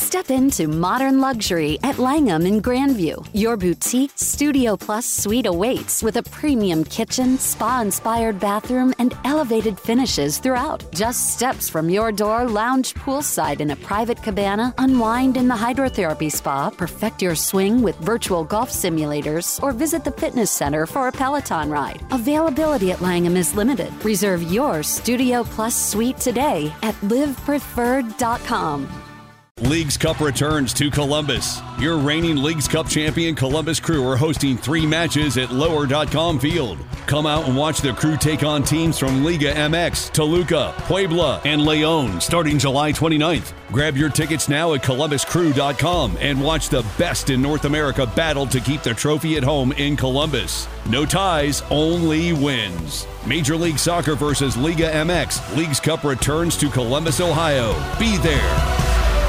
Step into modern luxury at Langham in Grandview. Your boutique Studio Plus suite awaits with a premium kitchen, spa-inspired bathroom, and elevated finishes throughout. Just steps from your door, lounge poolside in a private cabana, unwind in the hydrotherapy spa, perfect your swing with virtual golf simulators, or visit the fitness center for a Peloton ride. Availability at Langham is limited. Reserve your Studio Plus suite today at livepreferred.com. Leagues Cup returns to Columbus. Your reigning Leagues Cup champion Columbus Crew are hosting 3 matches at Lower.com Field. Come out and watch the Crew take on teams from Liga MX, Toluca, Puebla, and León starting July 29th. Grab your tickets now at columbuscrew.com and watch the best in North America battle to keep the trophy at home in Columbus. No ties, only wins. Major League Soccer versus Liga MX. Leagues Cup returns to Columbus, Ohio. Be there.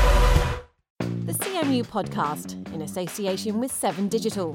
The CMU Podcast, in association with 7 Digital.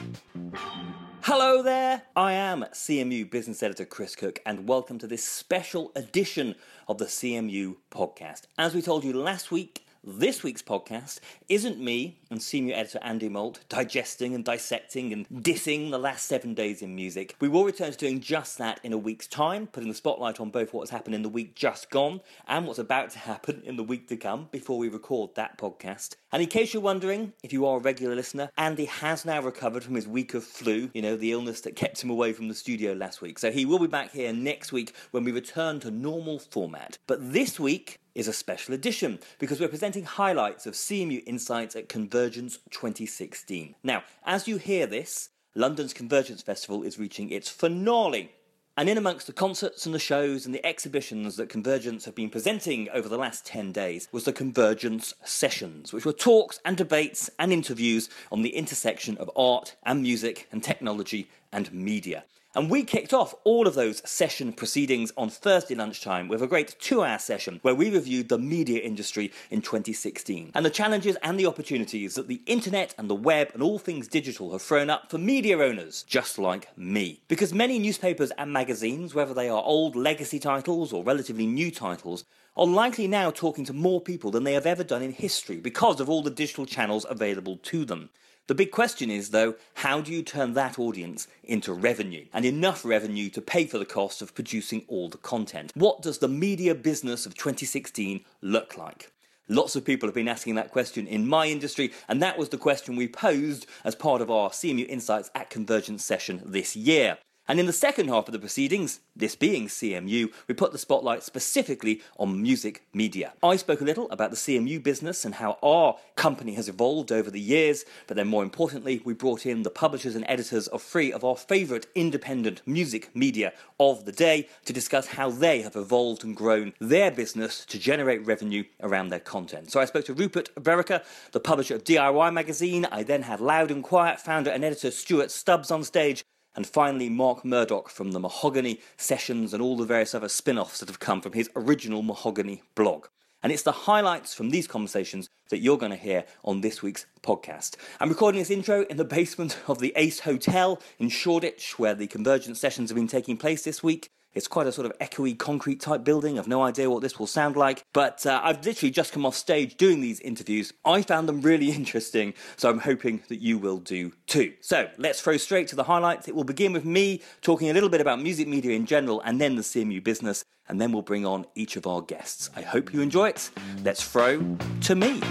Hello there, I am CMU Business Editor Chris Cook, and welcome to this special edition of the CMU Podcast. As we told you last week, this week's podcast isn't me and CMU editor Andy Molt digesting and dissecting and dissing the last 7 days in music. We will return to doing just that in a week's time, putting the spotlight on both what's happened in the week just gone and what's about to happen in the week to come before we record that podcast. And in case you're wondering, if you are a regular listener, Andy has now recovered from his week of flu, the illness that kept him away from the studio last week. So he will be back here next week when we return to normal format. But this week is a special edition because we're presenting highlights of CMU Insights at Convergence 2016. Now, as you hear this, London's Convergence Festival is reaching its finale. And in amongst the concerts and the shows and the exhibitions that Convergence have been presenting over the last 10 days was the Convergence Sessions, which were talks and debates and interviews on the intersection of art and music and technology and media. And we kicked off all of those session proceedings on Thursday lunchtime with a great 2-hour session where we reviewed the media industry in 2016 and the challenges and the opportunities that the internet and the web and all things digital have thrown up for media owners just like me. Because many newspapers and magazines, whether they are old legacy titles or relatively new titles, are likely now talking to more people than they have ever done in history because of all the digital channels available to them. The big question is, though, how do you turn that audience into revenue, and enough revenue to pay for the cost of producing all the content? What does the media business of 2016 look like? Lots of people have been asking that question in my industry, and that was the question we posed as part of our CMU Insights at Convergence session this year. And in the second half of the proceedings, this being CMU, we put the spotlight specifically on music media. I spoke a little about the CMU business and how our company has evolved over the years, but then more importantly, we brought in the publishers and editors of 3 of our favourite independent music media of the day to discuss how they have evolved and grown their business to generate revenue around their content. So I spoke to Rupert Verica, the publisher of DIY Magazine. I then had Loud and Quiet founder and editor Stuart Stubbs on stage. And finally, Mark Murdoch from the Mahogany Sessions and all the various other spin-offs that have come from his original Mahogany blog. And it's the highlights from these conversations that you're going to hear on this week's podcast. I'm recording this intro in the basement of the Ace Hotel in Shoreditch, where the Convergence Sessions have been taking place this week. It's quite a sort of echoey concrete type building. I've no idea what this will sound like, but I've literally just come off stage doing these interviews. I found them really interesting, so I'm hoping that you will do too. So let's throw straight to the highlights. It will begin with me talking a little bit about music media in general and then the CMU business, and then we'll bring on each of our guests. I hope you enjoy it. Let's throw to me.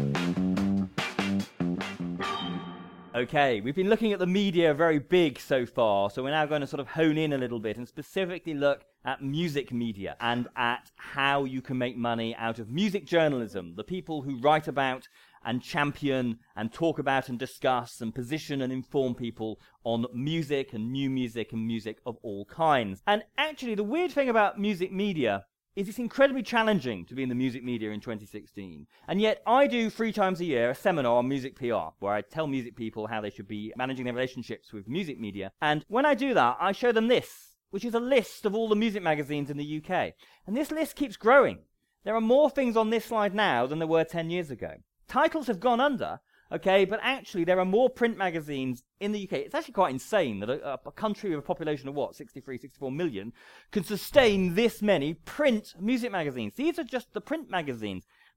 Okay, we've been looking at the media very big so far, so we're now going to sort of hone in a little bit and specifically look at music media and at how you can make money out of music journalism, the people who write about and champion and talk about and discuss and position and inform people on music and music of all kinds. And actually, the weird thing about music media is it's incredibly challenging to be in the music media in 2016. And yet I do 3 times a year a seminar on music PR, where I tell music people how they should be managing their relationships with music media. And when I do that, I show them this, which is a list of all the music magazines in the UK. And this list keeps growing. There are more things on this slide now than there were 10 years ago. Titles have gone under, okay, but actually there are more print magazines in the UK. It's actually quite insane that a country with a population of 64 million can sustain this many print music magazines. These are just the print magazines.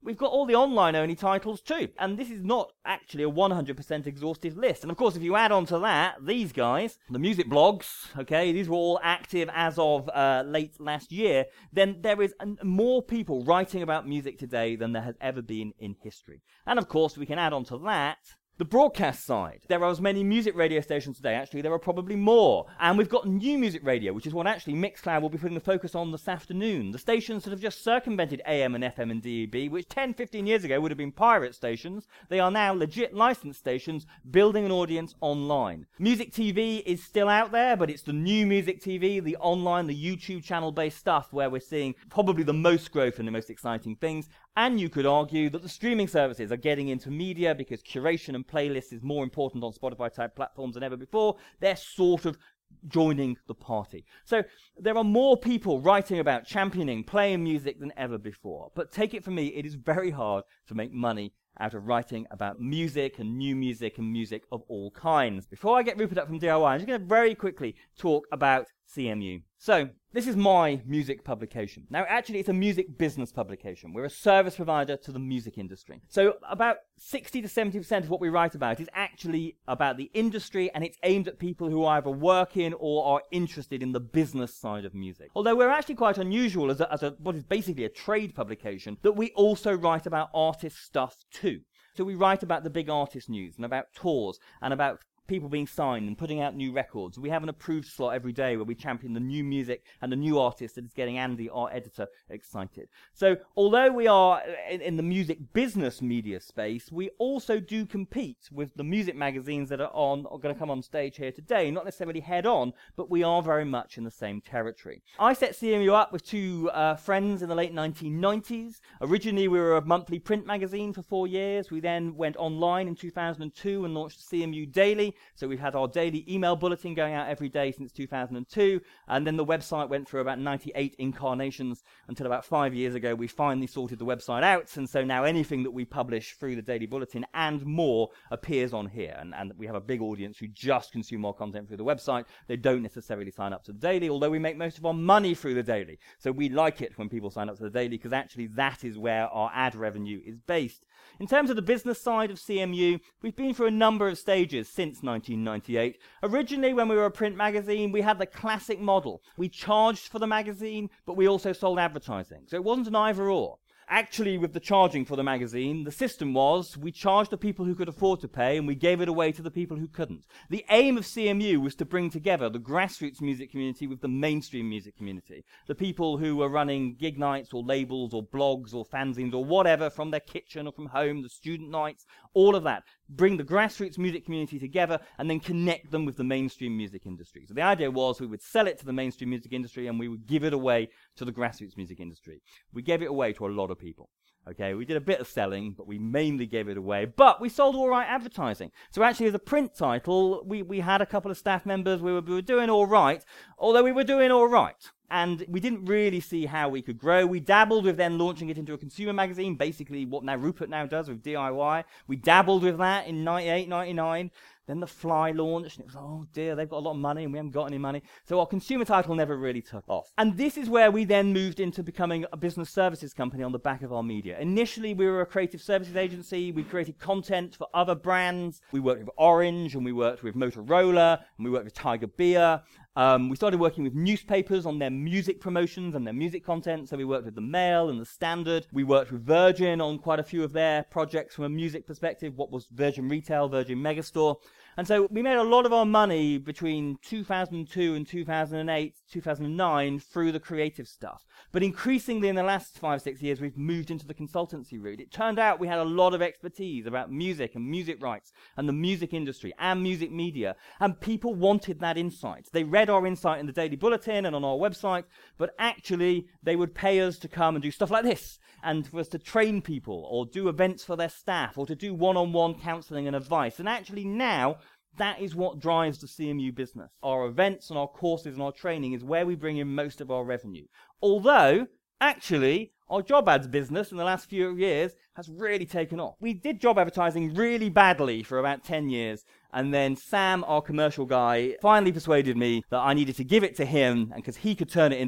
we've got all the online-only titles too. And this is not actually a 100% exhaustive list. And of course, if you add on to that, these guys, the music blogs, okay, these were all active as of late last year, then there is more people writing about music today than there has ever been in history. And of course, we can add on to that the broadcast side. There are as many music radio stations today, actually there are probably more. And we've got new music radio, which is what actually Mixcloud will be putting the focus on this afternoon. The stations that have just circumvented AM and FM and DAB, which 10, 15 years ago would have been pirate stations, they are now legit licensed stations building an audience online. Music TV is still out there, but it's the new music TV, the online, the YouTube channel-based stuff where we're seeing probably the most growth and the most exciting things. And you could argue that the streaming services are getting into media because curation and playlists is more important on Spotify-type platforms than ever before. They're sort of joining the party. So there are more people writing about championing, playing music than ever before. But take it from me, it is very hard to make money out of writing about music and new music and music of all kinds. Before I get Rupert up from DIY, I'm just going to very quickly talk about CMU. So, this is my music publication. Now, actually, it's a music business publication. We're a service provider to the music industry. So, about 60 to 70% of what we write about is actually about the industry, and it's aimed at people who either work in or are interested in the business side of music. Although we're actually quite unusual as what is basically a trade publication, that we also write about artist stuff too. So we write about the big artist news and about tours and about people being signed and putting out new records. We have an approved slot every day where we champion the new music and the new artist that is getting Andy, our editor, excited. So although we are in the music business media space, we also do compete with the music magazines that are going to come on stage here today, not necessarily head on, but we are very much in the same territory. I set CMU up with two friends in the late 1990s. Originally we were a monthly print magazine for 4 years. We then went online in 2002 and launched CMU Daily. So we've had our daily email bulletin going out every day since 2002, and then the website went through about 98 incarnations until about 5 years ago we finally sorted the website out, and so now anything that we publish through the daily bulletin and more appears on here, and we have a big audience who just consume our content through the website. They don't necessarily sign up to the daily, although we make most of our money through the daily. So we like it when people sign up to the daily, because actually that is where our ad revenue is based. In terms of the business side of CMU, we've been through a number of stages since 1998. Originally, when we were a print magazine, we had the classic model. We charged for the magazine, but we also sold advertising. So it wasn't an either or. Actually, with the charging for the magazine, the system was we charged the people who could afford to pay and we gave it away to the people who couldn't. The aim of CMU was to bring together the grassroots music community with the mainstream music community. The people who were running gig nights or labels or blogs or fanzines or whatever from their kitchen or from home, the student nights, all of that. Bring the grassroots music community together and then connect them with the mainstream music industry. So the idea was we would sell it to the mainstream music industry and we would give it away to the grassroots music industry. We gave it away to a lot of people. Okay, we did a bit of selling, but we mainly gave it away. But we sold all right advertising. So actually, as a print title, we had a couple of staff members. We were doing all right, although we were doing all right. And we didn't really see how we could grow. We dabbled with then launching it into a consumer magazine, basically what now Rupert now does with DIY. We dabbled with that in 98, 99. Then The Fly launched, and it was, oh dear, they've got a lot of money, and we haven't got any money. So our consumer title never really took off. And this is where we then moved into becoming a business services company on the back of our media. Initially, we were a creative services agency. We created content for other brands. We worked with Orange, and we worked with Motorola, and we worked with Tiger Beer. We started working with newspapers on their music promotions and their music content, so we worked with the Mail and the Standard. We worked with Virgin on quite a few of their projects from a music perspective, what was Virgin Retail, Virgin Megastore. And so we made a lot of our money between 2002 and 2008, 2009 through the creative stuff. But increasingly in the last 5-6 years, we've moved into the consultancy route. It turned out we had a lot of expertise about music and music rights and the music industry and music media. And people wanted that insight. They read our insight in the Daily Bulletin and on our website, but actually they would pay us to come and do stuff like this, and for us to train people or do events for their staff or to do one-on-one counselling and advice. And actually now, that is what drives the CMU business. Our events and our courses and our training is where we bring in most of our revenue. Although, actually, our job ads business in the last few years has really taken off. We did job advertising really badly for about 10 years, and then Sam, our commercial guy, finally persuaded me that I needed to give it to him, and because he could turn it into a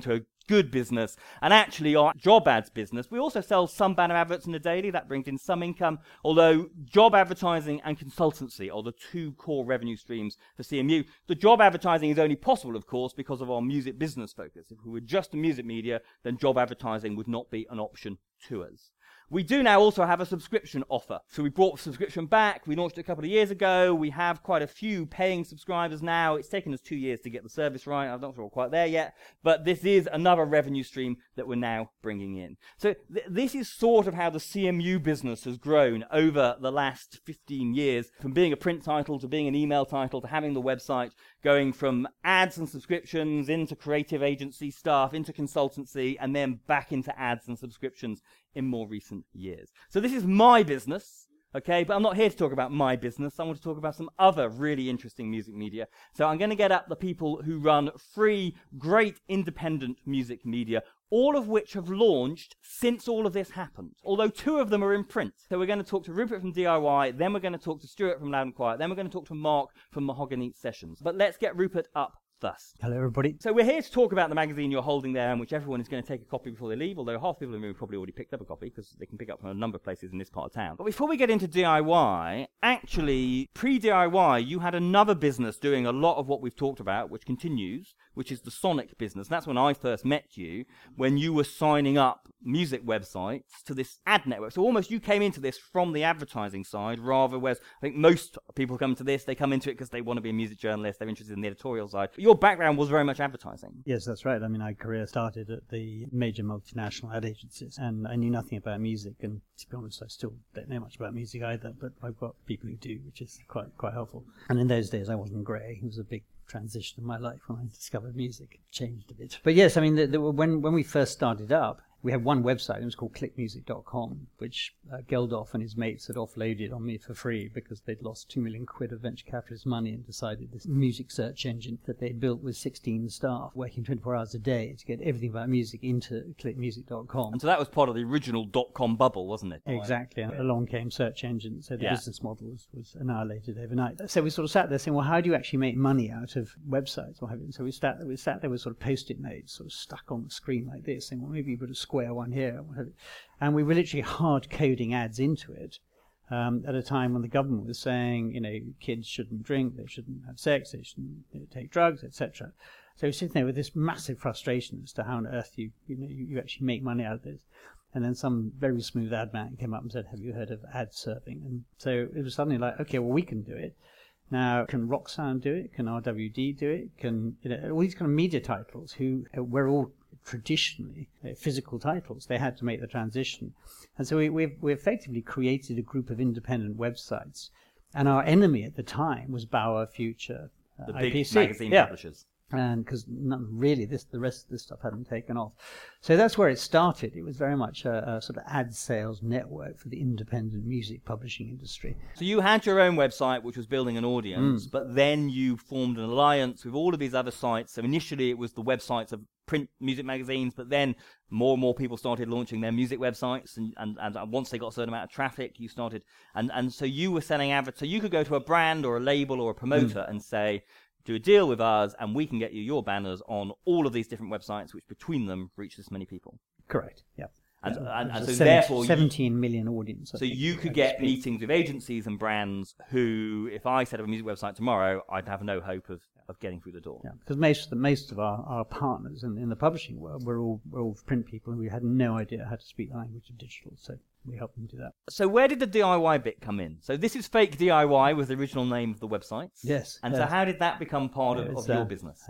good business. And actually our job ads business, we also sell some banner adverts in the daily. That brings in some income, although job advertising and consultancy are the two core revenue streams for CMU. The job advertising is only possible, of course, because of our music business focus. If we were just a music media, then job advertising would not be an option to us. We do now also have a subscription offer. So we brought subscription back. We launched it a couple of years ago. We have quite a few paying subscribers now. It's taken us 2 years to get the service right. I'm not sure we're quite there yet. But this is another revenue stream that we're now bringing in. So this is sort of how the CMU business has grown over the last 15 years, from being a print title to being an email title to having the website, going from ads and subscriptions into creative agency stuff, into consultancy, and then back into ads and subscriptions in more recent years. So this is my business, okay, but I'm not here to talk about my business. I want to talk about some other really interesting music media. So I'm going to get up the people who run free, great independent music media, all of which have launched since all of this happened, although 2 of them are in print. So we're going to talk to Rupert from DIY, then we're going to talk to Stuart from Loud and Quiet, then we're going to talk to Mark from Mahogany Sessions. But let's get Rupert up first. Hello, everybody. So we're here to talk about the magazine you're holding there, and which everyone is going to take a copy before they leave, although half the people in the room probably already picked up a copy, because they can pick up from a number of places in this part of town. But before we get into DIY, actually, pre-DIY, you had another business doing a lot of what we've talked about, which continues, which is the Sonic business. That's when I first met you, when you were signing up music websites to this ad network. So almost you came into this from the advertising side, rather, whereas I think most people come to this, they come into it because they want to be a music journalist, they're interested in the editorial side. But your background was very much advertising. Yes, that's right. I mean, my career started at the major multinational ad agencies, and I knew nothing about music, and to be honest, I still don't know much about music either, but I've got people who do, which is quite helpful. And in those days, I wasn't grey. It was a big transition in my life when I discovered music. It changed a bit. But yes, I mean, when we first started up, we had one website. It was called clickmusic.com, which Geldof and his mates had offloaded on me for free because they'd lost 2 million quid of venture capitalist money and decided this music search engine that they'd built with 16 staff working 24 hours a day to get everything about music into clickmusic.com. And so that was part of the original .com bubble, wasn't it? Exactly. And along came search engines, so the business model was annihilated overnight. So we sort of sat there saying, well, how do you actually make money out of websites? So we sat there with sort of post-it notes sort of stuck on the screen like this, saying, well, maybe you put a square one here, and we were literally hard coding ads into it at a time when the government was saying, you know, kids shouldn't drink, they shouldn't have sex, they shouldn't take drugs, etc. So we're sitting there with this massive frustration as to how on earth you actually make money out of this. And then some very smooth ad man came up and said, have you heard of ad serving? And so it was suddenly like, okay, well, we can do it. Now, can Rocksound do it? Can RWD do it? Can, all these kind of media titles who were all traditionally physical titles, they had to make the transition. And so we effectively created a group of independent websites. And our enemy at the time was Bauer, Future, the IPC. big magazine publishers. And because really the rest of this stuff hadn't taken off. So that's where it started. It was very much a sort of ad sales network for the independent music publishing industry. So you had your own website, which was building an audience, but then you formed an alliance with all of these other sites. So initially it was the websites of print music magazines, but then more and more people started launching their music websites, and once they got a certain amount of traffic, you started, and so you were selling adverts. So you could go to a brand or a label or a promoter and say, do a deal with us, and we can get you your banners on all of these different websites, which between them reach this many people. Correct. Yeah. And so therefore 17 million audience. So you could get meetings with agencies and brands who, if I set up a music website tomorrow, I'd have no hope of getting through the door. Yeah, because most of our partners in the publishing world were all print people, and we had no idea how to speak the language of digital. So we helped them do that. So where did the DIY bit come in? So this is Fake DIY, was the original name of the websites. Yes. And so how did that become part of your business?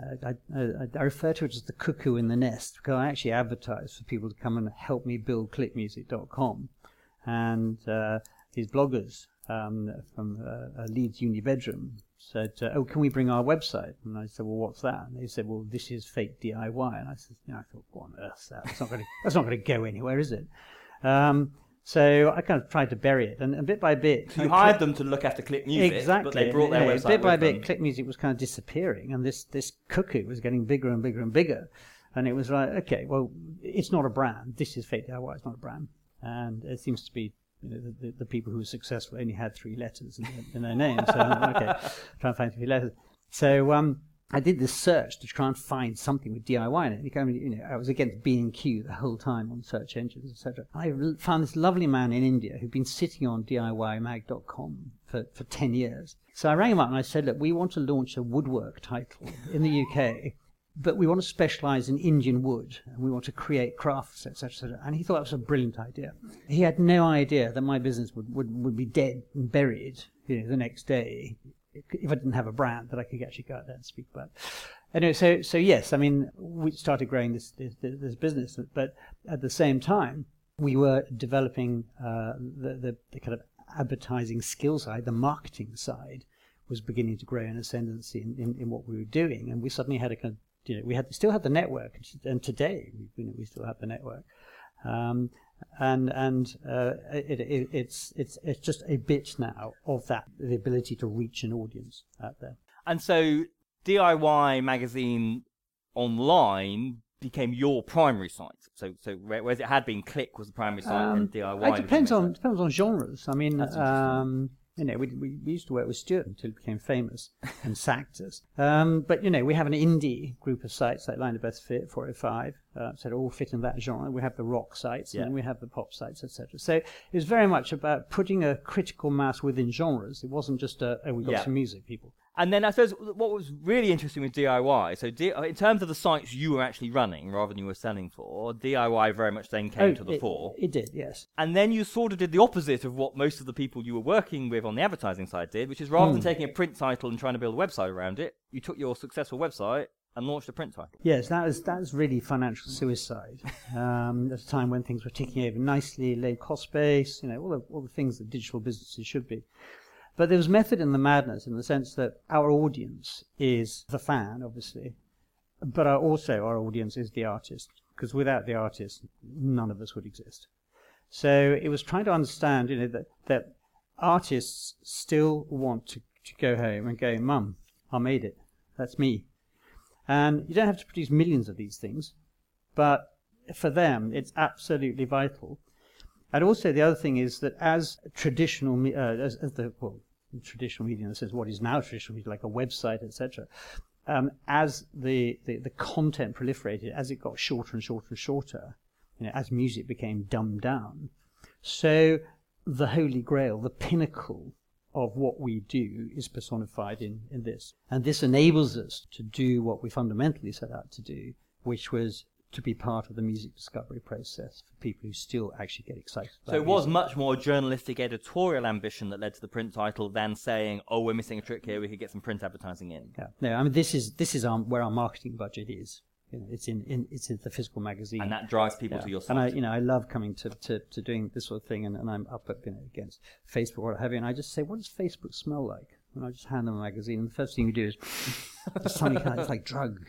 I refer to it as the cuckoo in the nest, because I actually advertised for people to come and help me build clickmusic.com. And these bloggers from Leeds Uni Bedroom said, oh, can we bring our website? And I said, well, what's that? And they said, well, this is Fake DIY. And I said, I thought, what on earth is that? That's not going to go anywhere, is it? So I kind of tried to bury it, and bit by bit... So you hired them to look after Click Music, exactly, but they brought their website bit by with bit, them. Click Music was kind of disappearing, and this cuckoo was getting bigger and bigger and bigger. And it was like, okay, well, it's not a brand. This is Fake DIY, it's not a brand. And it seems to be, the people who were successful only had 3 letters in their name. So, okay, try and find 3 letters. So I did this search to try and find something with DIY in it. I was against B&Q the whole time on search engines, etc. I found this lovely man in India who'd been sitting on DIYmag.com for 10 years. So I rang him up and I said, look, we want to launch a woodwork title in the UK, but we want to specialize in Indian wood, and we want to create crafts, etc., etc. And he thought that was a brilliant idea. He had no idea that my business would be dead and buried the next day if I didn't have a brand that I could actually go out there and speak about. Anyway, so yes, I mean, we started growing this business, but at the same time, we were developing the kind of advertising skill side, the marketing side was beginning to grow in ascendancy in what we were doing, and we suddenly had a kind of, we still had the network, and today we still have the network. It's just a bit now of that, the ability to reach an audience out there. And so DIY Magazine online became your primary site. So whereas it had been Click was the primary site and DIY. It depends on genres. I mean, we used to work with Stuart until he became famous and sacked us. But we have an indie group of sites like Line of Best Fit, 405, so they all fit in that genre. We have the rock sites, and then we have the pop sites, etc. So it was very much about putting a critical mass within genres. It wasn't just we got some music people. And then I suppose what was really interesting with DIY, so in terms of the sites you were actually running rather than you were selling for, DIY very much then came to the fore. It did, yes. And then you sort of did the opposite of what most of the people you were working with on the advertising side did, which is rather than taking a print title and trying to build a website around it, you took your successful website and launched a print title. Yes, that was really financial suicide. At a time when things were ticking over nicely, low cost base, all the things that digital businesses should be. But there was method in the madness in the sense that our audience is the fan, obviously, but our audience is the artist, because without the artist, none of us would exist. So it was trying to understand, that artists still want to go home and go, Mum, I made it. That's me. And you don't have to produce millions of these things, but for them, it's absolutely vital. And also the other thing is that as traditional traditional media in the sense what is now traditional media, like a website, etc., as the content proliferated, as it got shorter and shorter and shorter, as music became dumbed down, so the holy grail, the pinnacle of what we do is personified in this. And this enables us to do what we fundamentally set out to do, which was to be part of the music discovery process for people who still actually get excited about So it was music. much more journalistic editorial ambition that led to the print title than saying, oh, we're missing a trick here, we could get some print advertising in. Yeah. No, I mean, this is where our marketing budget is. It's in the physical magazine. And that drives people to your site. And I love coming to doing this sort of thing, and I'm up against Facebook or what have you, and I just say, what does Facebook smell like? And I just hand them a magazine, and the first thing you do is something it's like drug,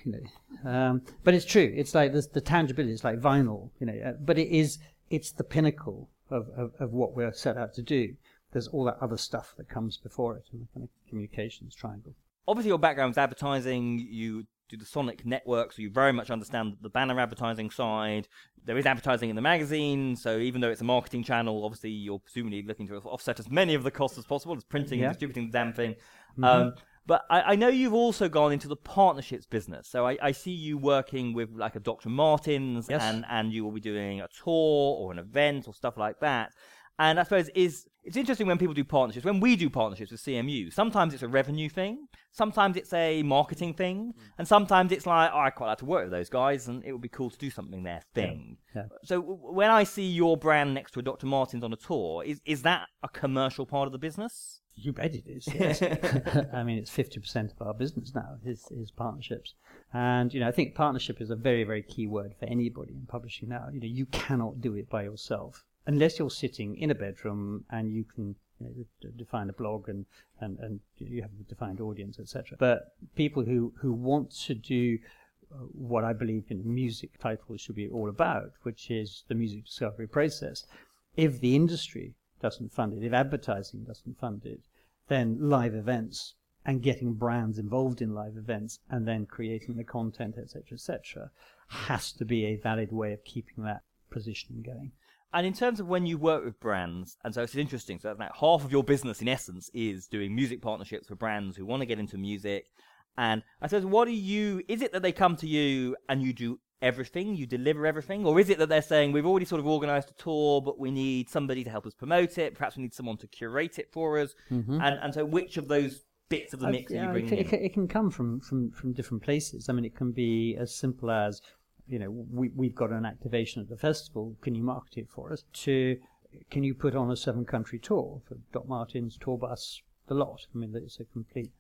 But it's true. It's like the tangibility. It's like vinyl, But it's the pinnacle of what we're set out to do. There's all that other stuff that comes before it, and the kind of communications triangle. Obviously, your background is advertising. You do the Sonic network, so you very much understand the banner advertising side. There is advertising in the magazine, so even though it's a marketing channel, obviously you're presumably looking to offset as many of the costs as possible as printing and distributing the damn thing. Mm-hmm. But I know you've also gone into the partnerships business. So I see you working with like a Dr. Martens, and you will be doing a tour or an event or stuff like that. And I suppose it's interesting when people do partnerships. When we do partnerships with CMU, sometimes it's a revenue thing, sometimes it's a marketing thing, and sometimes it's like, I quite like to work with those guys, and it would be cool to do something there thing. Yeah. So when I see your brand next to a Dr. Martens on a tour, is that a commercial part of the business? You bet it is, yes. I mean, it's 50% of our business now is partnerships. And, I think partnership is a very, very key word for anybody in publishing now. You cannot do it by yourself. Unless you're sitting in a bedroom and you can define a blog and you have a defined audience, etc. But people who want to do what I believe music titles should be all about, which is the music discovery process, if the industry doesn't fund it, if advertising doesn't fund it, then live events and getting brands involved in live events and then creating the content, etc., has to be a valid way of keeping that positioning going. And in terms of when you work with brands, and so it's interesting, so like half of your business in essence is doing music partnerships for brands who want to get into music, And I suppose, is it that they come to you and you do everything, you deliver everything? Or is it that they're saying, we've already sort of organised a tour, but we need somebody to help us promote it, perhaps we need someone to curate it for us? And so which of those bits of the mix are you bringing in? It can come from different places. I mean, it can be as simple as, we've got an activation at the festival, can you market it for us? To, can you put on a 7-country tour for Doc Martens, tour bus, the lot? I mean, it's a complete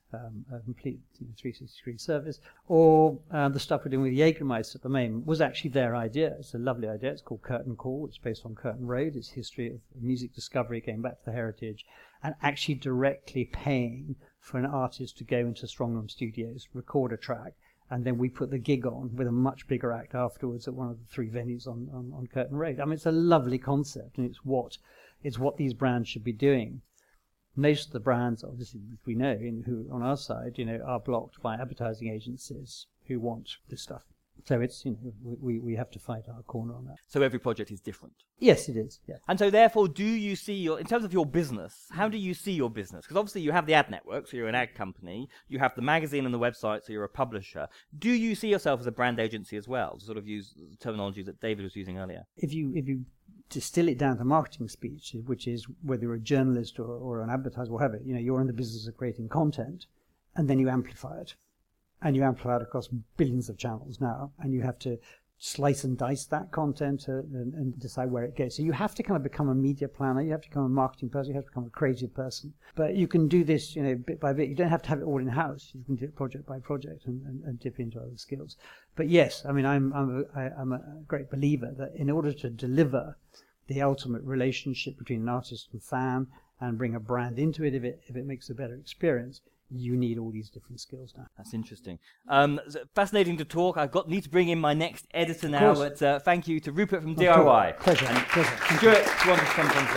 360-degree service. Or the stuff we're doing with Jägermeister at the moment was actually their idea. It's a lovely idea. It's called Curtain Call. It's based on Curtain Road. It's history of music discovery, going back to the heritage, and actually directly paying for an artist to go into Strongroom Studios, record a track, and then we put the gig on with a much bigger act afterwards at one of the 3 venues on Curtain Road. I mean, it's a lovely concept, and it's what these brands should be doing. Most of the brands, obviously, we know, who on our side, are blocked by advertising agencies who want this stuff. So it's, we have to fight our corner on that. So every project is different? Yes, it is, yeah. And so therefore, do you see in terms of your business, how do you see your business? Because obviously you have the ad network, so you're an ad company. You have the magazine and the website, so you're a publisher. Do you see yourself as a brand agency as well, to sort of use the terminology that David was using earlier? If you distill it down to marketing speech, which is whether you're a journalist or an advertiser, whatever, you're in the business of creating content, and then you amplify it. And you amplify it across billions of channels now, and you have to slice and dice that content and decide where it goes. So you have to kind of become a media planner, you have to become a marketing person, you have to become a creative person. But you can do this, bit by bit. You don't have to have it all in-house. You can do it project by project and dip into other skills. But yes, I mean, I'm a great believer that in order to deliver the ultimate relationship between an artist and fan and bring a brand into it, if it makes a better experience, you need all these different skills now. That's interesting. Fascinating to talk. Need to bring in my next editor now, but thank you to Rupert from DIY. Pleasure. And Stuart, do you want to come on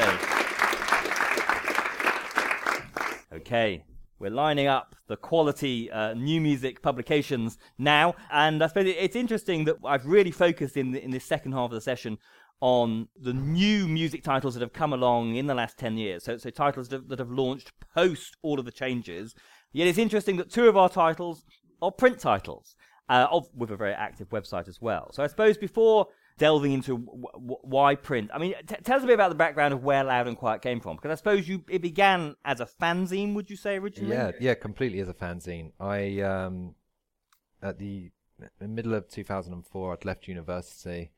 stage? Okay. We're lining up the quality new music publications now, and I suppose it's interesting that I've really focused in this second half of the session on the new music titles that have come along in the last 10 years. So titles that have launched post all of the changes. Yet it's interesting that 2 of our titles are print titles, with a very active website as well. So I suppose before delving into why print, I mean, tell us a bit about the background of where Loud and Quiet came from, because I suppose it began as a fanzine, would you say, originally? Yeah, completely as a fanzine. At the middle of 2004, I'd left university.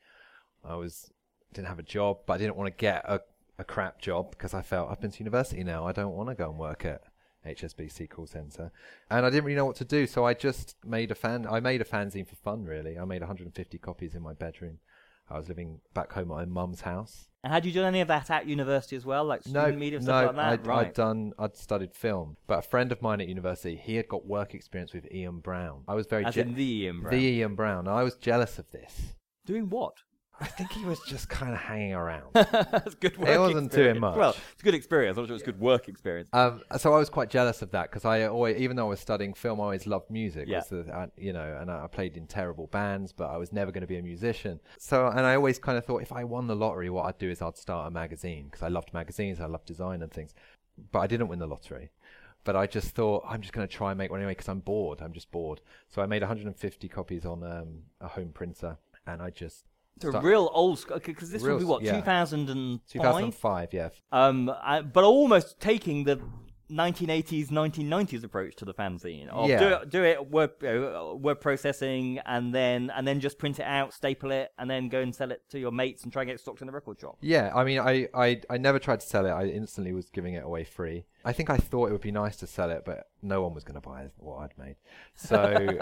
Didn't have a job, but I didn't want to get a crap job because I felt I've been to university now. I don't want to go and work at HSBC call centre, and I didn't really know what to do. So I just made a fanzine for fun, really. I made 150 copies in my bedroom. I was living back home at my mum's house. And had you done any of that at university as well, like student media and stuff like that? I'd studied film, but a friend of mine at university, he had got work experience with Ian Brown. I was very in the Ian Brown. The Ian Brown. I was jealous of this. Doing what? I think he was just kind of hanging around. That's good work. It wasn't doing much. Well, it's a good experience. I'm sure it's good work experience. So I was quite jealous of that because I always, even though I was studying film, I always loved music. Yeah. And I played in terrible bands, but I was never going to be a musician. So, and I always kind of thought if I won the lottery, what I'd do is I'd start a magazine because I loved magazines, I loved design and things. But I didn't win the lottery. But I just thought, I'm just going to try and make one anyway because I'm bored. I'm just bored. So I made 150 copies on a home printer, and I just... It's a real old school, because this would be what, 2005? 2005, yeah. But almost taking the 1980s, 1990s approach to the fanzine. Do it, word processing, and then just print it out, staple it, and then go and sell it to your mates and try and get it stocked in the record shop. Yeah, I mean, I never tried to sell it. I instantly was giving it away free. I think I thought it would be nice to sell it, but no one was going to buy what I'd made. So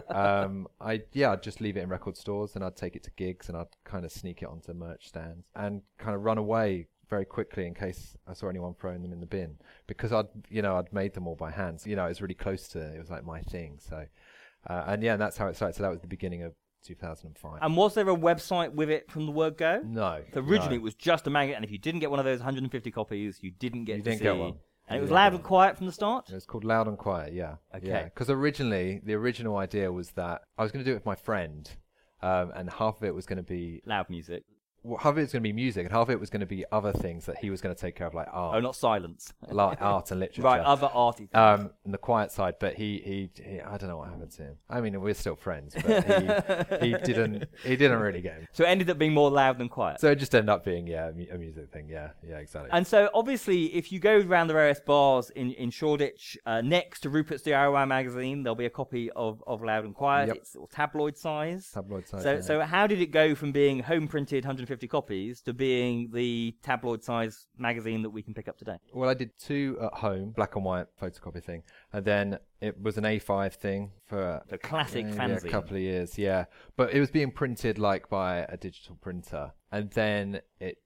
I'd just leave it in record stores, and I'd take it to gigs, and I'd kind of sneak it onto merch stands and kind of run away very quickly in case I saw anyone throwing them in the bin, because I'd made them all by hand. It was really close to it. It was like my thing. So, and that's how it started. So that was the beginning of 2005. And was there a website with it from the word go? No. So originally it was just a magazine, and if you didn't get one of those 150 copies, you didn't get one. And it was Loud and Quiet from the start? It was called Loud and Quiet, yeah. Okay. Because originally, the original idea was that I was going to do it with my friend, and half of it was going to be... Loud music. half of it was going to be music, and half of it was going to be other things that he was going to take care of, like art. Oh, not silence. Like art and literature. Right, other arty things. And the quiet side, but he I don't know what happened to him. I mean, we're still friends, but he didn't really get him. So it ended up being more loud than quiet. So it just ended up being a music thing. Yeah, exactly. And so obviously, if you go around the various bars in Shoreditch, next to Rupert's DIY magazine, there'll be a copy of Loud and Quiet. Yep. It's tabloid size. Tabloid size. So how did it go from being home printed 150 copies to being the tabloid size magazine that we can pick up today? Well, I did 2 at home, black and white photocopy thing, and then it was an A5 thing for The classic fanzine. a couple of years, yeah. But it was being printed like by a digital printer, and then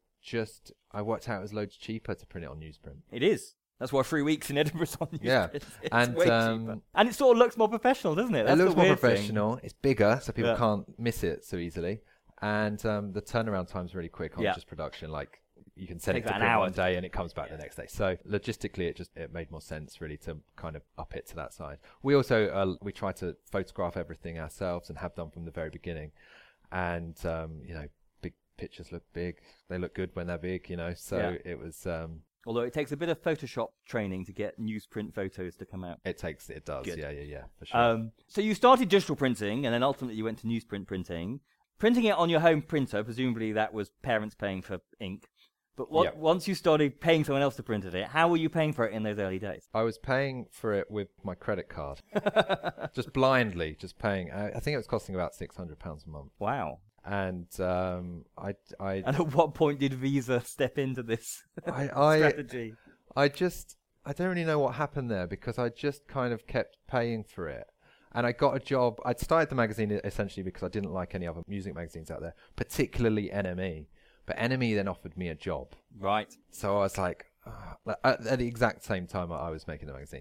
I worked out it was loads cheaper to print it on newsprint. It is. That's why 3 weeks in Edinburgh's on newsprint. Yeah. It's And, way cheaper. And it sort of looks more professional, doesn't it? That's It looks the more weird thing. professional. It's bigger, so people Yeah. can't miss it so easily. And the turnaround time's really quick on Yeah. just production. Like, you can send Takes it to about an print hour one to- day and it comes back the next day. So logistically, it made more sense really to kind of up it to that side. We also we try to photograph everything ourselves and have done from the very beginning. And big pictures look big. They look good when they're big. So Yeah. it was. Although it takes a bit of Photoshop training to get newsprint photos to come out. It does. Good. Yeah, for sure. So you started digital printing, and then ultimately you went to newsprint printing. Printing it on your home printer, presumably that was parents paying for ink. But Yep. once you started paying someone else to print it, how were you paying for it in those early days? I was paying for it with my credit card, just blindly, just paying. I think it was costing about £600 a month. Wow. And And at what point did Visa step into this strategy? I don't really know what happened there, because I just kind of kept paying for it. And I got a job. I'd started the magazine essentially because I didn't like any other music magazines out there, particularly NME. But NME then offered me a job. Right. So I was like, at the exact same time I was making the magazine.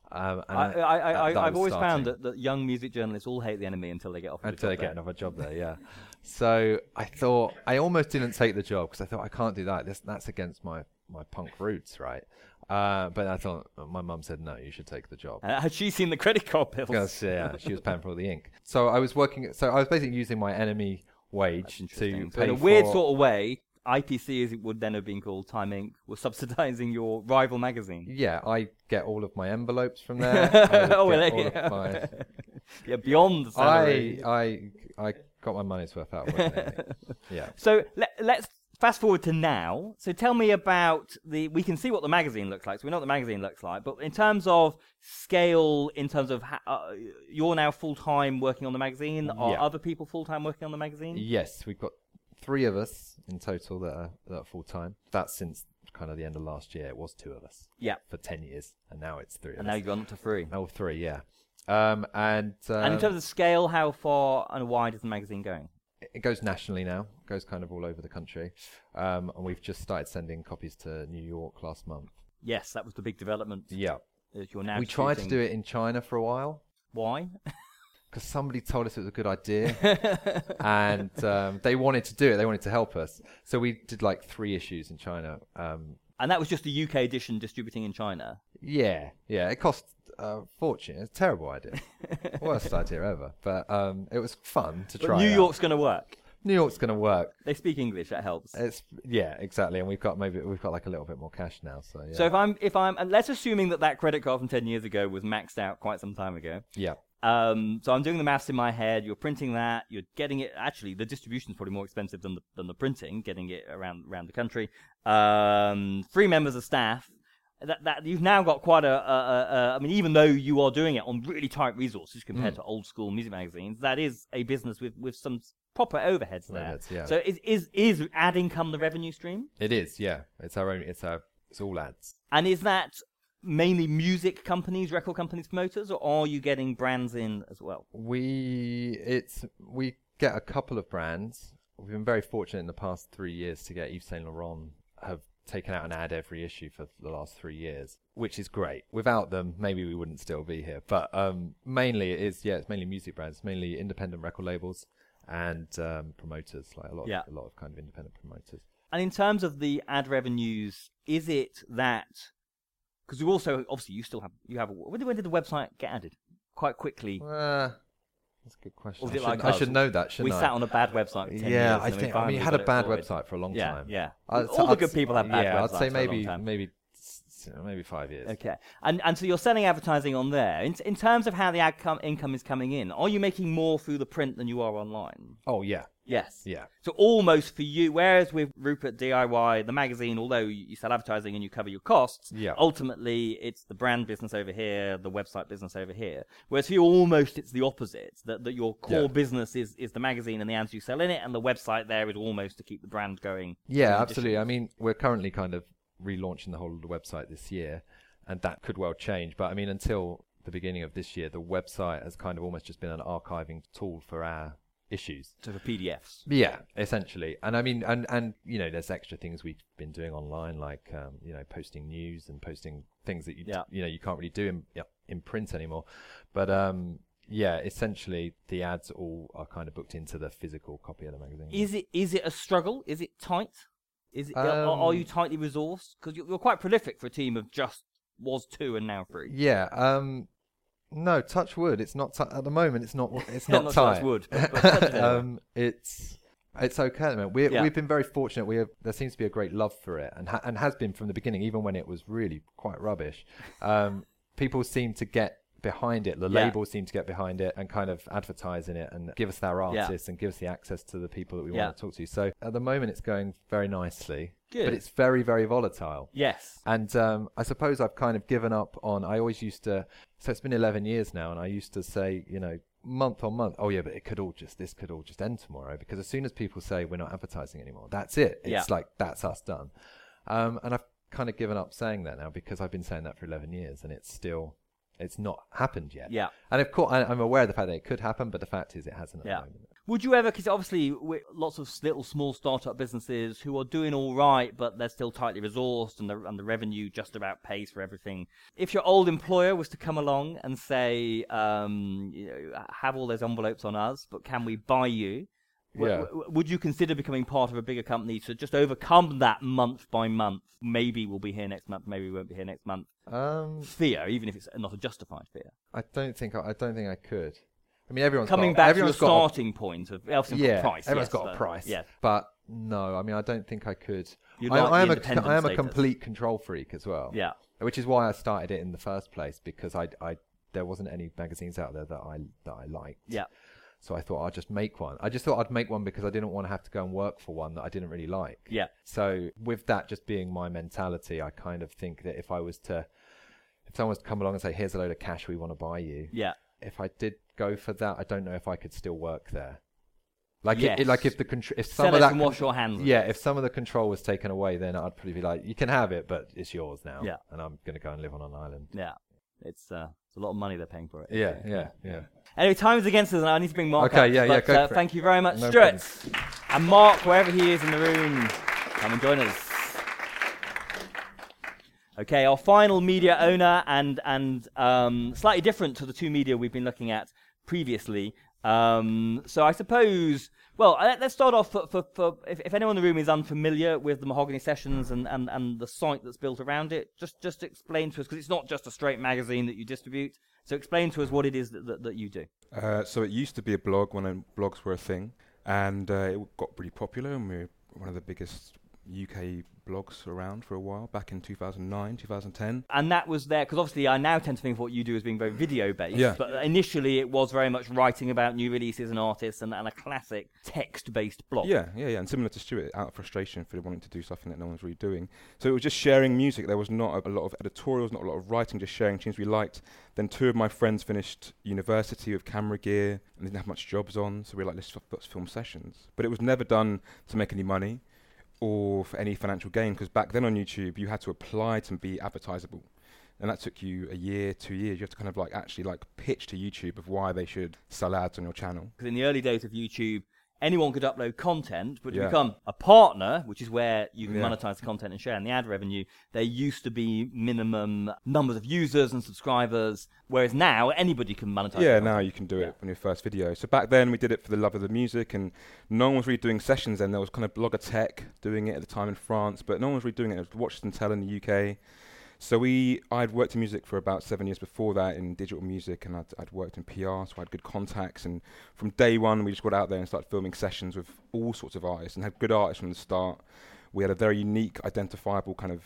I've always found that young music journalists all hate the enemy until they get offered until a they job get there. another job there, yeah. So I thought, I almost didn't take the job because I thought, I can't do that. That's against my punk roots, right? But I thought, my mum said, no, you should take the job. Had she seen the credit card bills? Because, yeah, she was paying for all the ink. So I was basically using my NME wage to So pay in a for... weird sort of way, IPC, as it would then have been called, Time Inc., was subsidising your rival magazine. Yeah, I get all of my envelopes from there. Yeah, beyond the salary. I got my money's worth out of it. Yeah. So let's fast forward to now. So tell me about we can see what the magazine looks like. So we know what the magazine looks like. But in terms of scale, in terms of you're now full-time working on the magazine. Are other people full-time working on the magazine? Yes, we've got 3 of us in total that are full-time. That's since kind of the end of last year. It was 2 of us. Yeah. For 10 years. And now it's 3 of us. And now you've gone up to 3. Oh, 3, yeah. And in terms of scale, how far and wide is the magazine going? It goes nationally now. It goes kind of all over the country. And we've just started sending copies to New York last month. Yes, that was the big development. Yeah. You're now We tried to do it in China for a while. Why? Because somebody told us it was a good idea. And they wanted to do it. They wanted to help us. So we did like 3 issues in China. And that was just the UK edition distributing in China? Yeah. It cost a fortune. It's a terrible idea. Worst idea ever. But it was fun to try. But New York's going to work. New York's going to work. They speak English. That helps. Exactly. And we've got like a little bit more cash now. So yeah. So if I'm, and let's assuming that credit card from 10 years ago was maxed out quite some time ago. Yeah. So I'm doing the maths in my head. You're printing that. You're getting it. Actually, the distribution is probably more expensive than the printing. Getting it around the country. 3 members of staff. That you've now got quite I mean, even though you are doing it on really tight resources compared to old school music magazines, that is a business with some proper overheads there. Yeah. So is ad income the revenue stream? It is. Yeah. It's our own. It's all ads. And is that mainly music companies, record companies, promoters, or are you getting brands in as well? We get a couple of brands. We've been very fortunate in the past 3 years to get Yves Saint Laurent have taken out an ad every issue for the last 3 years, which is great. Without them, maybe we wouldn't still be here. But mainly it's mainly music brands, mainly independent record labels and promoters, like a lot of kind of independent promoters. And in terms of the ad revenues, is it that? Because you also obviously you have when did the website get added? Quite quickly. That's a good question. Or was it like I us? should know that, shouldn't We I? sat on a bad website for 10 years. Yeah, and then we I finally mean, had a got it bad sorted. website for a long Yeah, time. yeah. I'd- All the I'd- good people have bad yeah, websites I'd say for a long time. maybe 5 years. Okay. And so you're selling advertising on there. In terms of how the income is coming in, are you making more through the print than you are online? Oh, yeah. Yes. Yeah. So almost for you, whereas with Rupert DIY, the magazine, although you sell advertising and you cover your costs, ultimately it's the brand business over here, the website business over here. Whereas for you, almost it's the opposite, that your core business is the magazine and the ads you sell in it, and the website there is almost to keep the brand going. Yeah, absolutely. I mean, we're currently kind of relaunching the whole of the website this year, and that could well change. But I mean, until the beginning of this year, the website has kind of almost just been an archiving tool for our issues. So for PDFs. Yeah, essentially. And I mean, and you know, there's extra things we've been doing online, like you know, posting news and posting things that you can't really do in print anymore. But yeah, essentially the ads all are kind of booked into the physical copy of the magazine. Is it a struggle? Is it tight? Are you tightly resourced? Because you're quite prolific for a team of was 2 and now 3. Yeah. No, touch wood. It's not at the moment. It's not. It's not tight. Touch wood. But It's okay at the moment. We've been very fortunate. There seems to be a great love for it, and has been from the beginning, even when it was really quite rubbish. People seem to get behind it. The labels seem to get behind it and kind of advertise in it and give us our artists and give us the access to the people that we want to talk to. So at the moment it's going very nicely. Good. But it's very, very volatile. Yes. And I suppose I've kind of given up on, I always used to, so it's been 11 years now, and I used to say, you know, month on month, oh yeah, but this could all just end tomorrow, because as soon as people say we're not advertising anymore, that's it. It's like, that's us done. And I've kind of given up saying that now, because I've been saying that for 11 years and it's not happened yet. Yeah. And of course, I'm aware of the fact that it could happen, but the fact is it hasn't at the moment. Would you ever, because obviously lots of little small startup businesses who are doing all right, but they're still tightly resourced and the revenue just about pays for everything. If your old employer was to come along and say, have all those envelopes on us, but can we buy you? Would you consider becoming part of a bigger company to just overcome that month by month? Maybe we'll be here next month, maybe we won't be here next month. Fear, even if it's not a justified fear. I don't think I could. I mean, everyone's coming got, back to the starting point of got a price. Everyone's got a price. Yeah. But no, I mean, I don't think I could. I am a complete control freak as well. Yeah. Which is why I started it in the first place, because there wasn't any magazines out there that I liked. Yeah. So I thought I'd just make one. I just thought I'd make one because I didn't want to have to go and work for one that I didn't really like. Yeah. So with that just being my mentality, I kind of think that if someone was to come along and say, here's a load of cash, we want to buy you. Yeah. If I did go for that, I don't know if I could still work there. Like, yes. if some of that and wash your hands. Yeah, if some of the control was taken away, then I'd probably be like, you can have it, but it's yours now. Yeah. And I'm going to go and live on an island. Yeah. It's a lot of money they're paying for it. Yeah. Anyway, time's against us, and I need to bring Mark up. Okay, go for it. Thank you very much, No Stuart. And Mark, wherever he is in the room, come and join us. Okay, our final media owner, and slightly different to the 2 media we've been looking at previously. So I suppose, well, let's start off for if anyone in the room is unfamiliar with the Mahogany Sessions and the site that's built around it, just explain to us, because it's not just a straight magazine that you distribute. So explain to us what it is that you do. So it used to be a blog when blogs were a thing, and it got pretty popular, and we're one of the biggest UK blogs around for a while, back in 2009, 2010. And that was there, because obviously I now tend to think of what you do as being very video-based, but initially it was very much writing about new releases and artists and a classic text-based blog. Yeah, and similar to Stuart, out of frustration for wanting to do something that no one's really doing. So it was just sharing music. There was not a lot of editorials, not a lot of writing, just sharing tunes we liked. Then 2 of my friends finished university with camera gear and didn't have much jobs on, so we were like, let's film sessions. But it was never done to make any money or for any financial gain, because back then on YouTube you had to apply to be advertisable, and that took you a year, 2 years. You have to kind of actually pitch to YouTube of why they should sell ads on your channel. Because in the early days of YouTube, anyone could upload content, but to become a partner, which is where you can monetize the content and share in the ad revenue, there used to be minimum numbers of users and subscribers, whereas now anybody can monetize. Yeah, now you can do it on your first video. So back then we did it for the love of the music, and no one was really doing sessions then. There was kind of Blogger Tech doing it at the time in France, but no one was really doing it. It was Watch and Tell in the UK. So I'd worked in music for about 7 years before that in digital music, and I'd worked in PR, so I had good contacts. And from day one, we just got out there and started filming sessions with all sorts of artists, and had good artists from the start. We had a very unique, identifiable kind of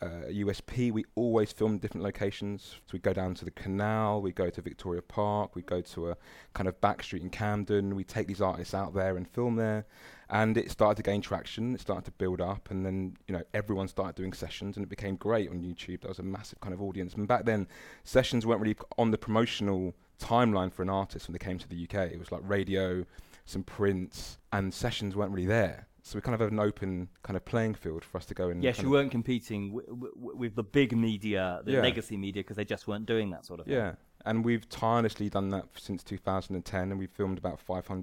USP. We always filmed different locations. So we'd go down to the canal, we'd go to Victoria Park, we'd go to a kind of back street in Camden. We'd take these artists out there and film there. And it started to gain traction, it started to build up, and then, everyone started doing sessions, and it became great on YouTube. There was a massive kind of audience. And back then, sessions weren't really on the promotional timeline for an artist when they came to the UK. It was like radio, some prints, and sessions weren't really there. So we kind of have an open kind of playing field for us to go and... Yes, you weren't competing with the big media, the legacy media, because they just weren't doing that sort of thing. Yeah, and we've tirelessly done that since 2010, and we've filmed about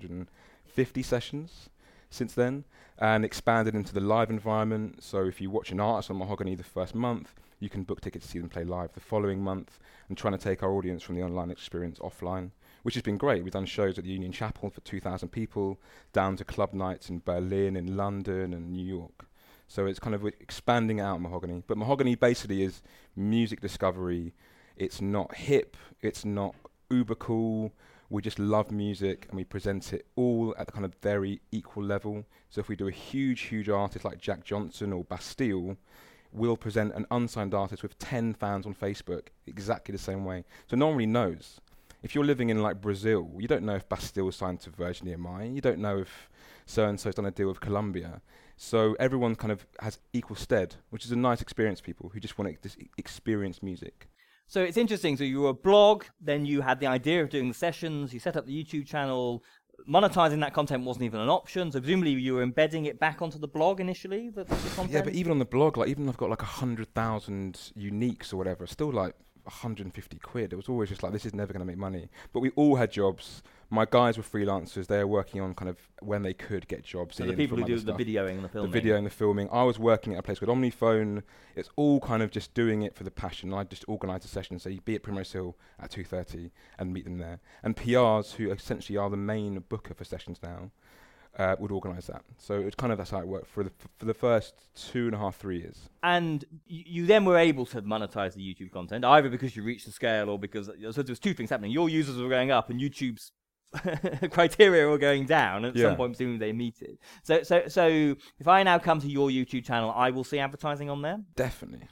550 sessions since then, and expanded into the live environment. So if you watch an artist on Mahogany the first month, you can book tickets to see them play live the following month, and trying to take our audience from the online experience offline, which has been great. We've done shows at the Union Chapel for 2,000 people, down to club nights in Berlin, in London, and New York. So it's kind of expanding out Mahogany. But Mahogany basically is music discovery. It's not hip, it's not uber cool. We just love music, and we present it all at the kind of very equal level. So if we do a huge artist like Jack Johnson or Bastille, we'll present an unsigned artist with 10 fans on Facebook exactly the same way. So no one really knows. If you're living in like Brazil, you don't know if Bastille signed to Virgin EMI. You don't know if so-and-so's done a deal with Columbia. So everyone kind of has equal stead, which is a nice experience for people who just want to experience music. So it's interesting. So you were a blog, then you had the idea of doing the sessions, you set up the YouTube channel. Monetizing that content wasn't even an option, so presumably you were embedding it back onto the blog initially, the content? Yeah, but even on the blog, like even I've got like 100,000 uniques or whatever, still like 150 quid. It was always just like, this is never going to make money. But we all had jobs. My guys were freelancers. They were working on kind of when they could get jobs. So the people who do the videoing and the filming. The video and the filming. I was working at a place called Omniphone. It's all kind of just doing it for the passion. I just organised a session, so you'd be at Primrose Hill at 2:30 and meet them there. And PRs, who essentially are the main booker for sessions now, would organise that. So it's kind of that's how it worked for the first 2.5, 3 years. And you then were able to monetize the YouTube content, either because you reached the scale or because so there was two things happening. Your users were going up, and YouTube's criteria were going down. And at some point, presumably they meet it. So if I now come to your YouTube channel, I will see advertising on there. Definitely.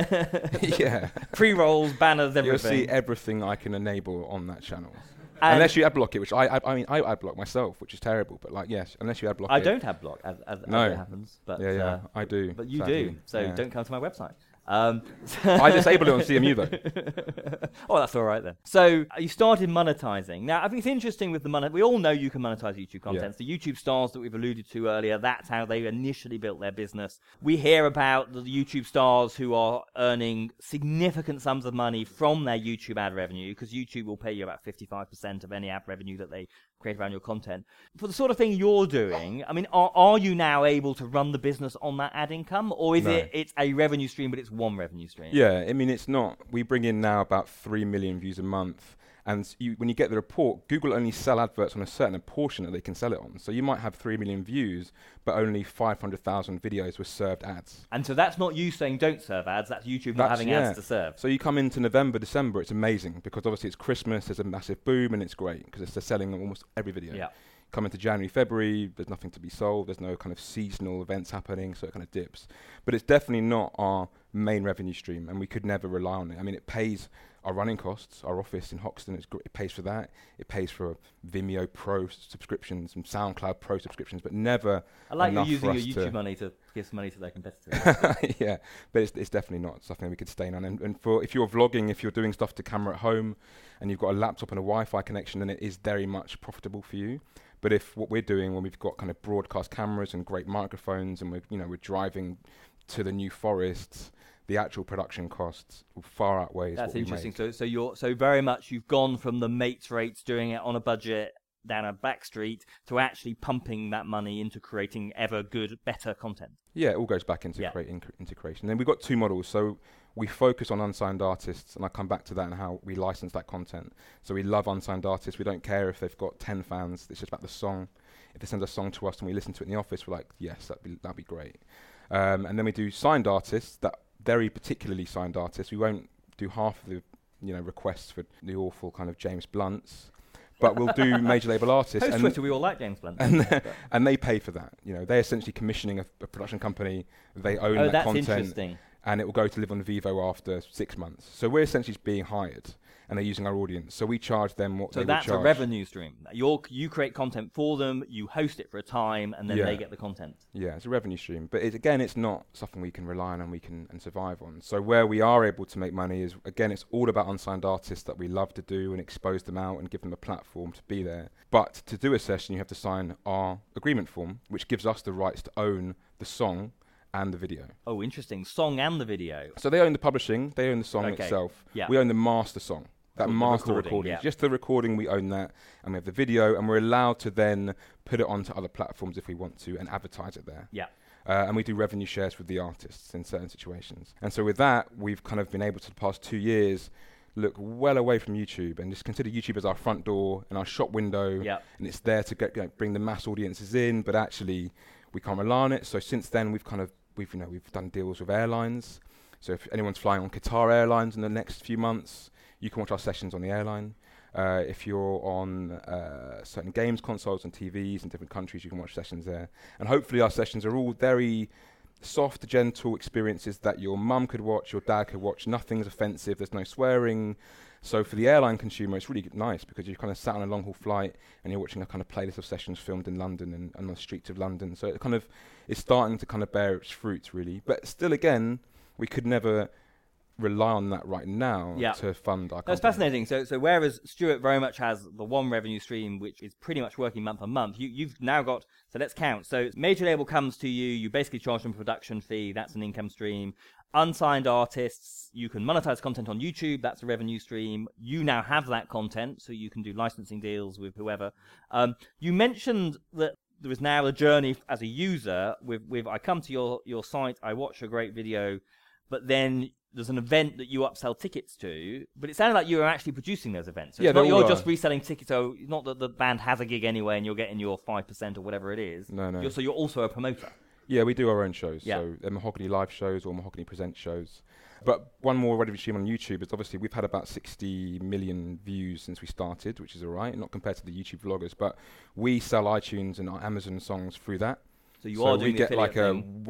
Yeah. Pre-rolls, banners, everything. You'll see everything I can enable on that channel. Unless you ad block it, which I ad block myself, which is terrible. But like, yes, unless you ad block it. I don't ad block, as it happens. But yeah, I do. But you do, so don't come to my website. I disable it on CMU though. Oh, that's all right then. So you started monetizing. Now, I think it's interesting with the we all know you can monetize YouTube content. The YouTube stars that we've alluded to earlier, that's how they initially built their business. We hear about the YouTube stars who are earning significant sums of money from their YouTube ad revenue, because YouTube will pay you about 55% of any ad revenue that they create around your content. For the sort of thing you're doing, I mean, are you now able to run the business on that ad income, or is it's a revenue stream, but it's one revenue stream? Yeah, I mean, it's not. We bring in now about 3 million views a month. And when you get the report, Google only sell adverts on a certain portion that they can sell it on. So you might have 3 million views, but only 500,000 videos were served ads. And so that's not you saying don't serve ads, that's YouTube not having ads to serve. So you come into November, December, it's amazing, because obviously it's Christmas, there's a massive boom, and it's great, because they're selling almost every video. Yeah. Come into January, February, there's nothing to be sold, there's no kind of seasonal events happening, so it kind of dips. But it's definitely not our main revenue stream, and we could never rely on it. I mean, it pays our running costs, our office in Hoxton, it pays for that. It pays for Vimeo Pro subscriptions and SoundCloud Pro subscriptions, but never I like you enough using for your us YouTube money to give some money to their competitors. Yeah, but it's definitely not something we could sustain on. And if you're vlogging, if you're doing stuff to camera at home, and you've got a laptop and a Wi-Fi connection, then it is very much profitable for you. But if what we're doing, when we've got kind of broadcast cameras and great microphones, and we're driving to the New Forest, the actual production costs far outweighs That's what interesting. we make. So very much you've gone from the mates rates doing it on a budget down a back street to actually pumping that money into creating ever good, better content. Yeah, it all goes back into creation. Then we've got two models. So we focus on unsigned artists, and I'll come back to that and how we license that content. So we love unsigned artists. We don't care if they've got 10 fans. It's just about the song. If they send a song to us and we listen to it in the office, we're like, yes, that'd be great. And then we do signed artists that very particularly signed artists. We won't do half of the requests for the awful kind of James Blunts, but we'll do major label artists. Post Twitter, we all like James Blunt. And they pay for that. They're essentially commissioning a production company. They own that that's content. Interesting. And it will go to live on Vivo after 6 months. So we're essentially being hired, and they're using our audience. So we charge them what they would charge. So that's a revenue stream. You create content for them, you host it for a time, and then they get the content. Yeah, it's a revenue stream. But it's not something we can rely on and survive on. So where we are able to make money is, again, it's all about unsigned artists that we love to do and expose them out and give them a platform to be there. But to do a session, you have to sign our agreement form, which gives us the rights to own the song and the video. Oh, interesting. Song and the video. So they own the publishing, they own the song itself. Yeah. We own the master song, that master recording. Just the recording, we own that, and we have the video, and we're allowed to then put it onto other platforms if we want to and advertise it there. Yeah. And we do revenue shares with the artists in certain situations. And so with that, we've kind of been able to, the past 2 years, look well away from YouTube and just consider YouTube as our front door and our shop window. Yeah. And it's there to bring the mass audiences in, but actually we can't rely on it. So since then, we've done deals with airlines. So if anyone's flying on Qatar Airlines in the next few months, you can watch our sessions on the airline. If you're on certain games consoles and TVs in different countries, you can watch sessions there. And hopefully our sessions are all very soft, gentle experiences that your mum could watch, your dad could watch. Nothing's offensive. There's no swearing. So for the airline consumer, it's really nice because you're kind of sat on a long-haul flight and you're watching a kind of playlist of sessions filmed in London and on the streets of London. So it kind of is starting to kind of bear its fruits, really. But still, again, we could never rely on that right now to fund our content. That's fascinating. So whereas Stuart very much has the one revenue stream, which is pretty much working month on month, you've now got, so let's count. So major label comes to you basically charge them a production fee, that's an income stream. Unsigned artists, you can monetize content on YouTube, that's a revenue stream. You now have that content, so you can do licensing deals with whoever. You mentioned that there is now a journey as a user with I come to your site, I watch a great video, but then there's an event that you upsell tickets to, but it sounded like you were actually producing those events. So it's not you're just reselling tickets, so it's not that the band has a gig anyway and you're getting your 5% or whatever it is. No. So you're also a promoter. Yeah, we do our own shows. Yeah. So they're Mahogany Live shows or Mahogany Present shows. But one more revenue stream on YouTube is obviously we've had about 60 million views since we started, which is all right, not compared to the YouTube vloggers, but we sell iTunes and our Amazon songs through that. So you are doing we get like a thing.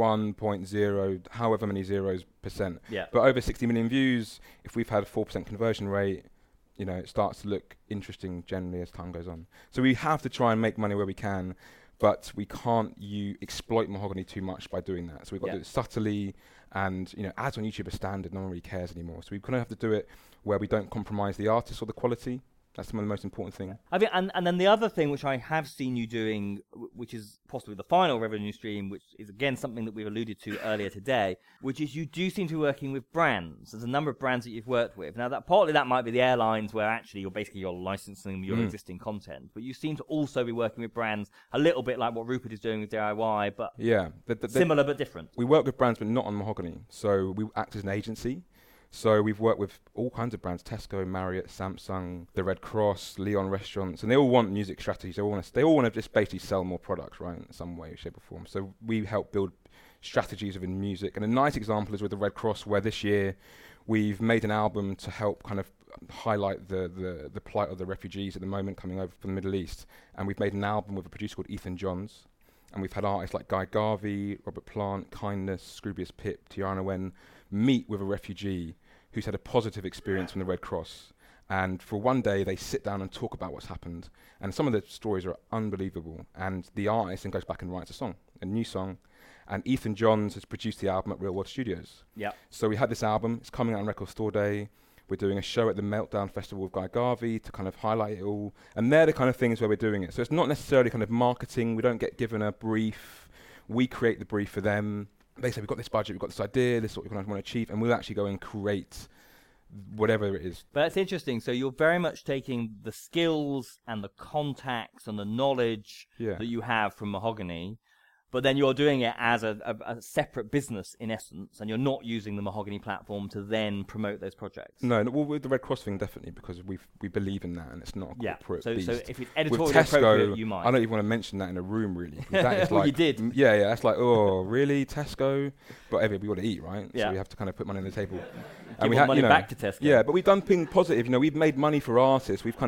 1.0, however many zeros %. Yeah. But over 60 million views, if we've had a 4% conversion rate, it starts to look interesting generally as time goes on. So we have to try and make money where we can, but we can't exploit Mahogany too much by doing that. So we've got to do it subtly, and ads on YouTube are standard. No one really cares anymore. So we kind of have to do it where we don't compromise the artist or the quality. That's the most important thing. I mean, and then the other thing which I have seen you doing, which is possibly the final revenue stream, which is again something that we've alluded to earlier today, which is you do seem to be working with brands. There's a number of brands that you've worked with. Now, partly that might be the airlines, where actually you're licensing your existing content, but you seem to also be working with brands a little bit like what Rupert is doing with DIY, but similar but different. We work with brands, but not on Mahogany. So we act as an agency. So we've worked with all kinds of brands: Tesco, Marriott, Samsung, the Red Cross, Leon Restaurants, and they all want music strategies. They all want to just basically sell more products, right, in some way, shape, or form. So we help build strategies within music. And a nice example is with the Red Cross, where this year we've made an album to help kind of highlight the plight of the refugees at the moment coming over from the Middle East. And we've made an album with a producer called Ethan Johns. And we've had artists like Guy Garvey, Robert Plant, Kindness, Scroobius Pip, Tiana Wen meet with a refugee who's had a positive experience from the Red Cross. And for one day, they sit down and talk about what's happened. And some of the stories are unbelievable. And the artist then goes back and writes a new song. And Ethan Johns has produced the album at Real World Studios. Yeah. So we had this album. It's coming out on Record Store Day. We're doing a show at the Meltdown Festival with Guy Garvey to kind of highlight it all. And they're the kind of things where we're doing it. So it's not necessarily kind of marketing. We don't get given a brief. We create the brief for them. They say, we've got this budget, we've got this idea, this is what we want to achieve, and we'll actually go and create whatever it is. But that's interesting. So you're very much taking the skills and the contacts and the knowledge that you have from Mahogany, But then you're doing it as a separate business, in essence, and you're not using the Mahogany platform to then promote those projects. No, well, with the Red Cross thing, definitely, because we believe in that, and it's not a corporate beast. So if it's editorially with Tesco, appropriate, you might. I don't even want to mention that in a room, really. That is Well, you did. Yeah, that's like, oh, really, Tesco? But we got to eat, right? Yeah. So we have to kind of put money on the table. And we money back to Tesco. Yeah, but we've done things positive. We've made money for artists. We've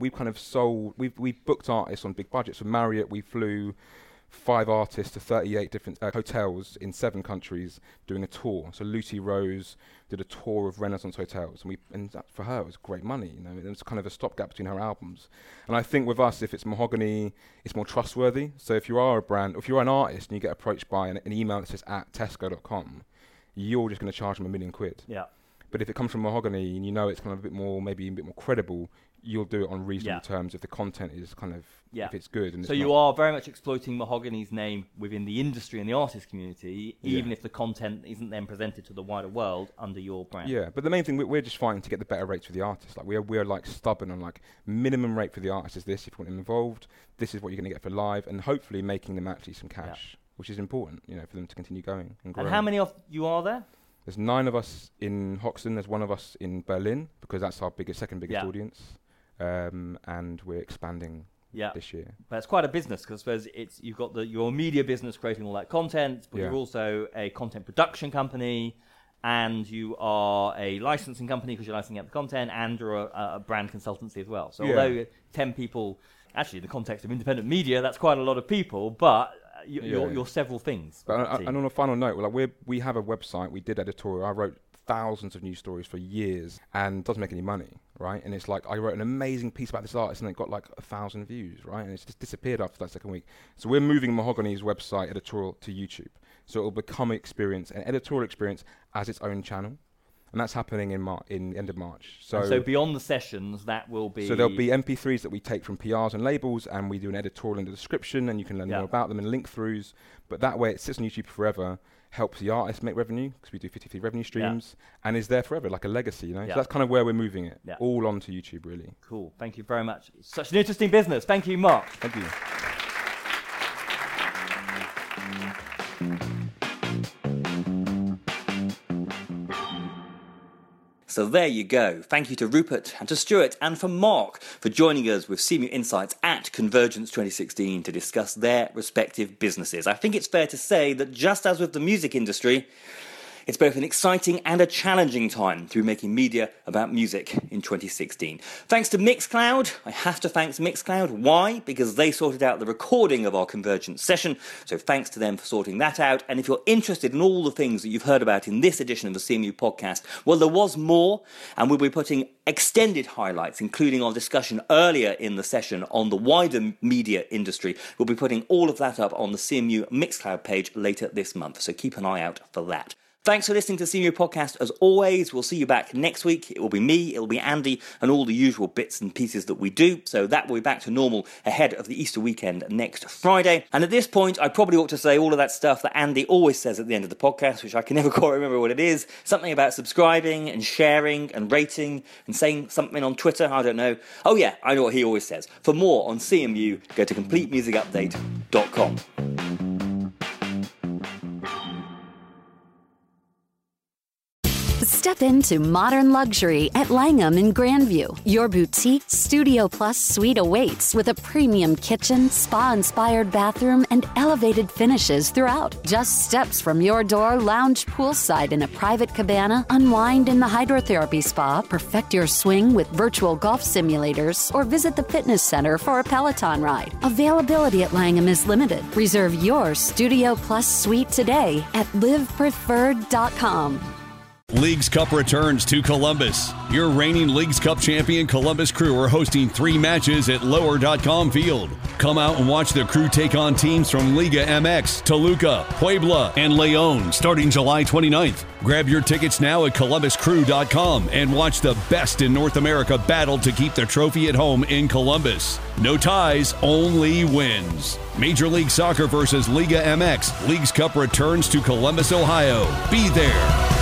booked artists on big budgets. For Marriott, we flew 5 artists to 38 different hotels in 7 countries doing a tour. So Lucy Rose did a tour of Renaissance hotels, and that, for her, it was great money. It was kind of a stopgap between her albums. And I think with us, if it's Mahogany, it's more trustworthy. So if you are a brand, if you're an artist and you get approached by an email that says @tesco.com, you're just going to charge them £1 million. Yeah. But if it comes from Mahogany and it's kind of maybe a bit more credible, you'll do it on reasonable terms if the content is kind of, if it's good. And so you are very much exploiting Mahogany's name within the industry and the artist community, even if the content isn't then presented to the wider world under your brand. Yeah, but the main thing, we're just fighting to get the better rates for the artists. Like we're like stubborn on like minimum rate for the artist is this. If you want them involved, this is what you're going to get for live, and hopefully making them actually some cash, which is important, for them to continue going and growing. And how many of you are there? There's 9 of us in Hoxton. There's 1 of us in Berlin, because that's our second biggest audience. And we're expanding this year. But it's quite a business, because I suppose you've got your media business creating all that content, but you're also a content production company, and you are a licensing company because you're licensing out the content, and you're a brand consultancy as well. So although 10 people, actually in the context of independent media, that's quite a lot of people, but you're several things. But and on a final note, we have a website. We did editorial. I wrote thousands of news stories for years and doesn't make any money, right? And it's like I wrote an amazing piece about this artist and it got like 1,000 views, right? And it's just disappeared after that second week. So we're moving Mahogany's website editorial to YouTube. So it'll become an editorial experience as its own channel. And that's happening in end of March. So beyond the sessions, that will be... So there'll be MP3s that we take from PRs and labels, and we do an editorial in the description, and you can learn more about them and link-throughs. But that way, it sits on YouTube forever, helps the artist make revenue, because we do 53 revenue streams, and is there forever, like a legacy, So that's kind of where we're moving it, all onto YouTube, really. Cool. Thank you very much. Such an interesting business. Thank you, Mark. Thank you. So there you go. Thank you to Rupert and to Stuart and for Mark for joining us with CMU Insights at Convergence 2016 to discuss their respective businesses. I think it's fair to say that just as with the music industry, it's both an exciting and a challenging time to be making media about music in 2016. Thanks to Mixcloud. I have to thank Mixcloud. Why? Because they sorted out the recording of our Convergence session. So thanks to them for sorting that out. And if you're interested in all the things that you've heard about in this edition of the CMU podcast, well, there was more. And we'll be putting extended highlights, including our discussion earlier in the session on the wider media industry. We'll be putting all of that up on the CMU Mixcloud page later this month. So keep an eye out for that. Thanks for listening to the CMU podcast. As always, we'll see you back next week. It will be me, it will be Andy, and all the usual bits and pieces that we do. So that will be back to normal ahead of the Easter weekend next Friday. And at this point, I probably ought to say all of that stuff that Andy always says at the end of the podcast, which I can never quite remember what it is. Something about subscribing and sharing and rating and saying something on Twitter. I don't know. Oh yeah, I know what he always says. For more on CMU, go to CompleteMusicUpdate.com. Step into modern luxury at Langham in Grandview. Your boutique Studio Plus suite awaits with a premium kitchen, spa-inspired bathroom, and elevated finishes throughout. Just steps from your door, lounge poolside in a private cabana, unwind in the hydrotherapy spa, perfect your swing with virtual golf simulators, or visit the fitness center for a Peloton ride. Availability at Langham is limited. Reserve your Studio Plus suite today at livepreferred.com. Leagues Cup returns to Columbus. Your reigning Leagues Cup champion Columbus Crew are hosting 3 matches at lower.com field. Come out and watch the Crew take on teams from Liga MX, Toluca, Puebla, and León starting July 29th. Grab your tickets now at columbuscrew.com and watch the best in North America battle to keep the trophy at home in Columbus. No ties, only wins. Major League Soccer versus Liga MX. Leagues Cup returns to Columbus, Ohio. Be there.